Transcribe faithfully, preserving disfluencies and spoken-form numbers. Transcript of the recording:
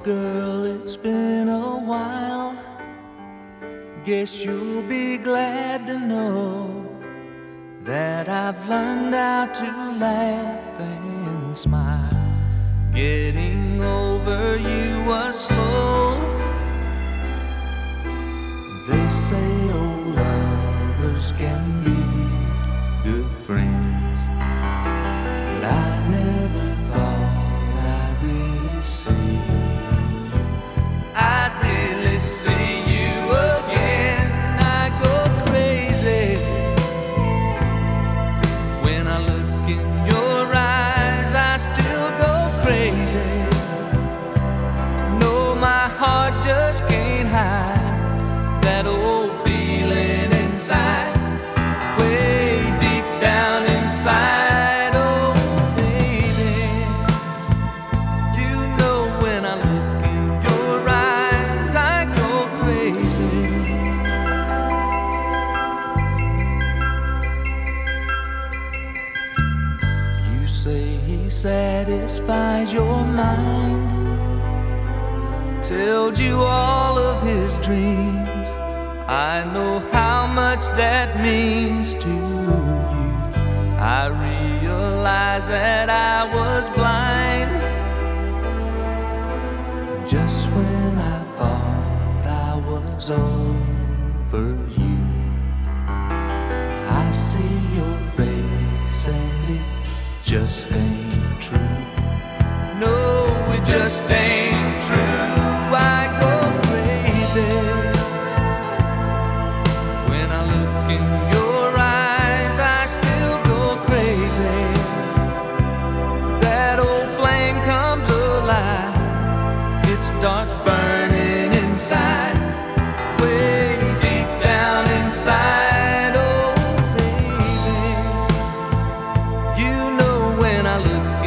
girl, it's been a while. Guess you'll be glad to know that I've learned how to laugh and smile. Getting over you was slow. They say old lovers can be good friends, but I never thought I'd really see you. I'd really see you again. I go crazy when I look in your eyes. I still go crazy. No, my heart just can't hide that old feeling inside, way deep down inside. Oh, baby, you know when I look in your eyes, I go crazy. You say he satisfies your mind, tells you all of his dreams. I know how much that means to you. I realize that I was blind just when I thought I was over you. I see your face and it just ain't true. No, it just ain't true. I go crazy when I look in your eyes. I still go crazy. That old flame comes alive. It starts burning inside, way deep down inside. Oh, baby, you know when I look